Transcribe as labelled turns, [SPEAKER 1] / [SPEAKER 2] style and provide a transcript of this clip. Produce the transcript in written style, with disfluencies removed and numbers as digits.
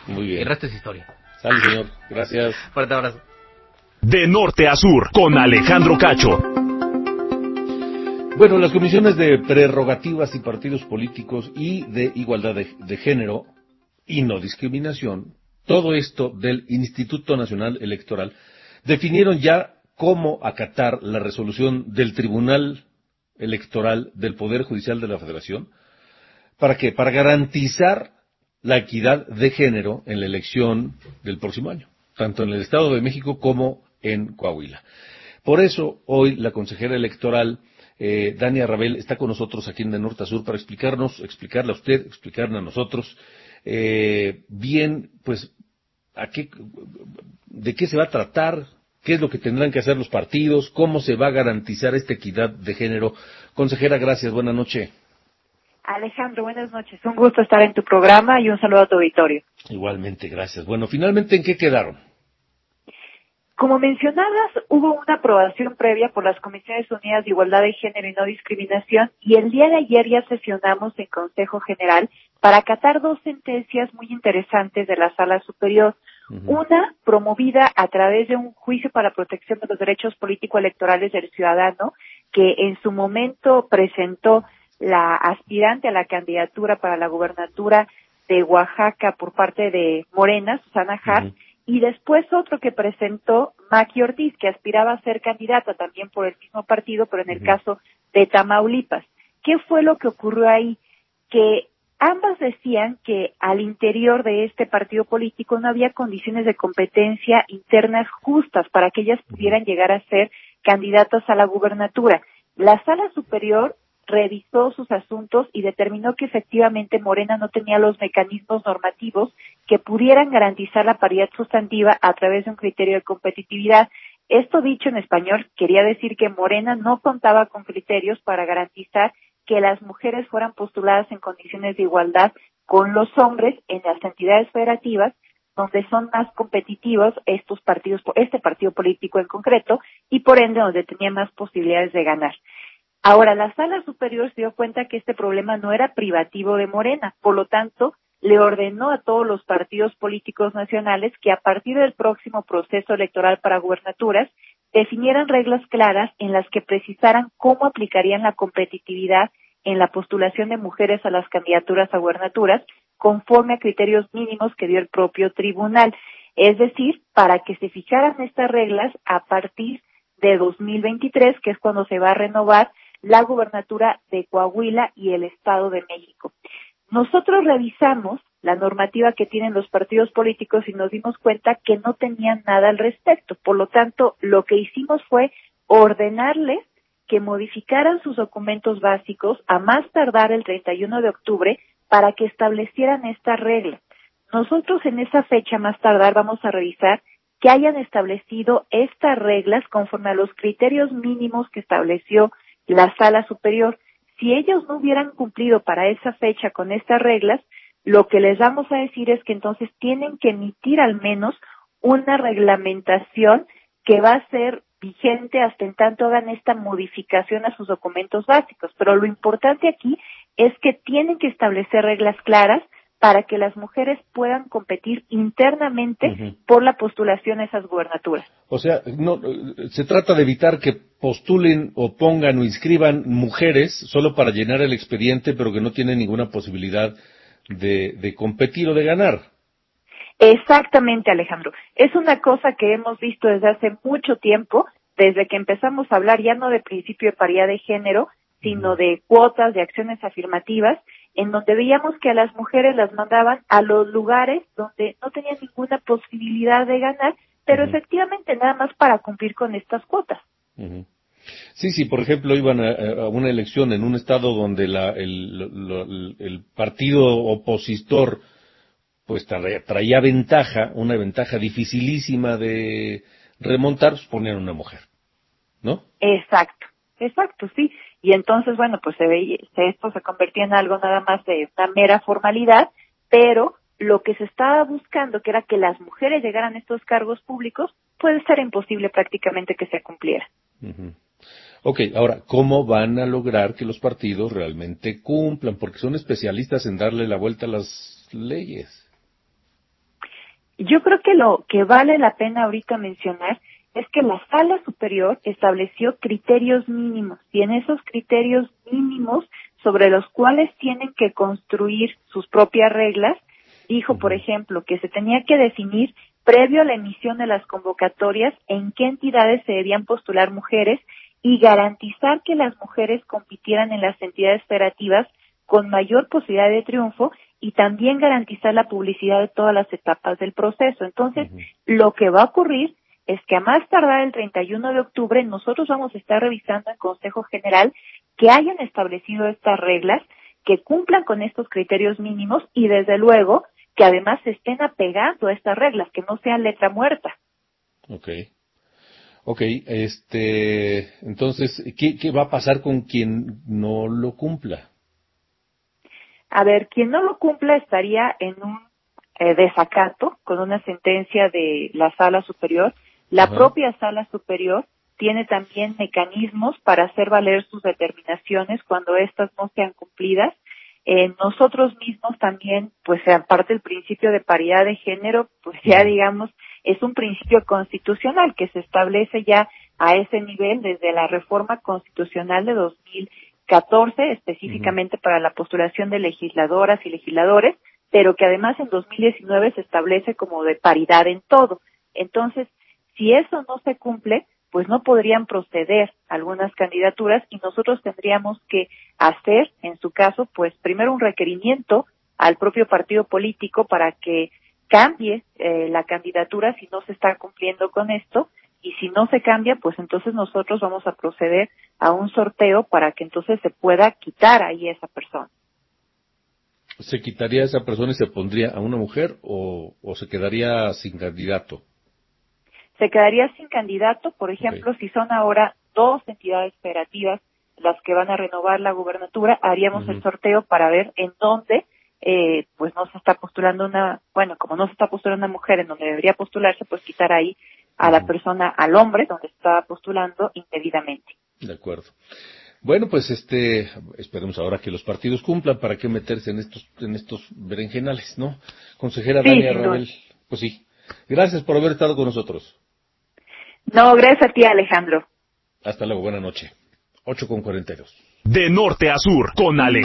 [SPEAKER 1] Muy bien.
[SPEAKER 2] El resto es historia.
[SPEAKER 1] Sale, señor. Gracias.
[SPEAKER 2] Fuerte abrazo.
[SPEAKER 3] De norte a sur, con Alejandro Cacho.
[SPEAKER 1] Bueno, las comisiones de prerrogativas y partidos políticos y de igualdad de género y no discriminación, todo esto del Instituto Nacional Electoral, definieron ya cómo acatar la resolución del Tribunal Electoral del Poder Judicial de la Federación. ¿Para qué? Para garantizar la equidad de género en la elección del próximo año, tanto en el Estado de México como en Coahuila. Por eso, hoy la consejera electoral, Dania Rabel, está con nosotros aquí en De Norte a Sur para explicarle a usted, explicarle a nosotros, bien, pues, de qué se va a tratar, qué es lo que tendrán que hacer los partidos, cómo se va a garantizar esta equidad de género. Consejera, gracias, buenas noches.
[SPEAKER 4] Alejandro, buenas noches. Un gusto estar en tu programa y un saludo a tu auditorio.
[SPEAKER 1] Igualmente, gracias. Bueno, finalmente, ¿en qué quedaron?
[SPEAKER 4] Como mencionabas, hubo una aprobación previa por las Comisiones Unidas de Igualdad de Género y No Discriminación y el día de ayer ya sesionamos en Consejo General para acatar dos sentencias muy interesantes de la Sala Superior. Una promovida a través de un juicio para protección de los derechos político-electorales del ciudadano que en su momento presentó la aspirante a la candidatura para la gubernatura de Oaxaca por parte de Morena, Susana Hart, y después otro que presentó Maqui Ortiz, que aspiraba a ser candidata también por el mismo partido, pero en el caso de Tamaulipas. ¿Qué fue lo que ocurrió ahí? Que ambas decían que al interior de este partido político no había condiciones de competencia internas justas para que ellas pudieran llegar a ser candidatas a la gubernatura. La Sala Superior revisó sus asuntos y determinó que efectivamente Morena no tenía los mecanismos normativos que pudieran garantizar la paridad sustantiva a través de un criterio de competitividad. Esto dicho en español quería decir que Morena no contaba con criterios para garantizar que las mujeres fueran postuladas en condiciones de igualdad con los hombres en las entidades federativas donde son más competitivos estos partidos, este partido político en concreto, y por ende donde tenía más posibilidades de ganar. Ahora, la Sala Superior se dio cuenta que este problema no era privativo de Morena, por lo tanto, le ordenó a todos los partidos políticos nacionales que a partir del próximo proceso electoral para gubernaturas definieran reglas claras en las que precisaran cómo aplicarían la competitividad en la postulación de mujeres a las candidaturas a gubernaturas conforme a criterios mínimos que dio el propio tribunal. Es decir, para que se fijaran estas reglas a partir de 2023, que es cuando se va a renovar la gubernatura de Coahuila y el Estado de México. Nosotros revisamos la normativa que tienen los partidos políticos y nos dimos cuenta que no tenían nada al respecto. Por lo tanto, lo que hicimos fue ordenarles que modificaran sus documentos básicos a más tardar el 31 de octubre para que establecieran esta regla. Nosotros en esa fecha más tardar vamos a revisar que hayan establecido estas reglas conforme a los criterios mínimos que estableció la Sala Superior. Si ellos no hubieran cumplido para esa fecha con estas reglas, lo que les vamos a decir es que entonces tienen que emitir al menos una reglamentación que va a ser vigente hasta en tanto hagan esta modificación a sus documentos básicos. Pero lo importante aquí es que tienen que establecer reglas claras para que las mujeres puedan competir internamente por la postulación a esas gubernaturas.
[SPEAKER 1] O sea, no, se trata de evitar que postulen o pongan o inscriban mujeres solo para llenar el expediente, pero que no tienen ninguna posibilidad de competir o de ganar.
[SPEAKER 4] Exactamente, Alejandro. Es una cosa que hemos visto desde hace mucho tiempo, desde que empezamos a hablar ya no de principio de paridad de género, sino de cuotas, de acciones afirmativas, en donde veíamos que a las mujeres las mandaban a los lugares donde no tenían ninguna posibilidad de ganar, pero efectivamente nada más para cumplir con estas cuotas.
[SPEAKER 1] Sí, por ejemplo, iban a una elección en un estado donde el partido opositor pues traía ventaja, una ventaja dificilísima de remontar, pues ponían a una mujer, ¿no?
[SPEAKER 4] Exacto, sí. Y entonces, bueno, pues esto se convertía en algo nada más de una mera formalidad, pero lo que se estaba buscando, que era que las mujeres llegaran a estos cargos públicos, puede ser imposible prácticamente que se cumpliera.
[SPEAKER 1] Ok, ahora, ¿cómo van a lograr que los partidos realmente cumplan? Porque son especialistas en darle la vuelta a las leyes.
[SPEAKER 4] Yo creo que lo que vale la pena ahorita mencionar es que la Sala Superior estableció criterios mínimos y en esos criterios mínimos sobre los cuales tienen que construir sus propias reglas, dijo, por ejemplo, que se tenía que definir previo a la emisión de las convocatorias en qué entidades se debían postular mujeres y garantizar que las mujeres compitieran en las entidades federativas con mayor posibilidad de triunfo y también garantizar la publicidad de todas las etapas del proceso. Entonces, lo que va a ocurrir es que a más tardar el 31 de octubre nosotros vamos a estar revisando en Consejo General que hayan establecido estas reglas, que cumplan con estos criterios mínimos y desde luego que además se estén apegando a estas reglas, que no sean letra muerta.
[SPEAKER 1] Entonces, ¿qué va a pasar con quien no lo cumpla?
[SPEAKER 4] A ver, quien no lo cumpla estaría en un desacato con una sentencia de la Sala Superior. La propia Sala Superior tiene también mecanismos para hacer valer sus determinaciones cuando éstas no sean cumplidas. Nosotros mismos también, pues aparte del principio de paridad de género, pues ya digamos, es un principio constitucional que se establece ya a ese nivel desde la reforma constitucional de 2014, específicamente para la postulación de legisladoras y legisladores, pero que además en 2019 se establece como de paridad en todo. Entonces, si eso no se cumple, pues no podrían proceder algunas candidaturas y nosotros tendríamos que hacer, en su caso, pues primero un requerimiento al propio partido político para que cambie la candidatura si no se está cumpliendo con esto, y si no se cambia, pues entonces nosotros vamos a proceder a un sorteo para que entonces se pueda quitar ahí esa persona.
[SPEAKER 1] ¿Se quitaría esa persona y se pondría a una mujer o se quedaría sin candidato?
[SPEAKER 4] Se quedaría sin candidato, por ejemplo, si son ahora 2 entidades federativas las que van a renovar la gubernatura, haríamos el sorteo para ver en dónde pues no se está postulando como no se está postulando una mujer en donde debería postularse, pues quitar ahí a la persona, al hombre, donde está postulando indebidamente.
[SPEAKER 1] De acuerdo. Bueno, pues esperemos ahora que los partidos cumplan, para qué meterse en estos berenjenales, ¿no? Consejera Dania Rabel, pues sí. Gracias por haber estado con nosotros.
[SPEAKER 4] No, gracias a ti, Alejandro.
[SPEAKER 1] Hasta luego, buena noche. 8:42.
[SPEAKER 3] De norte a sur, con Alejandro.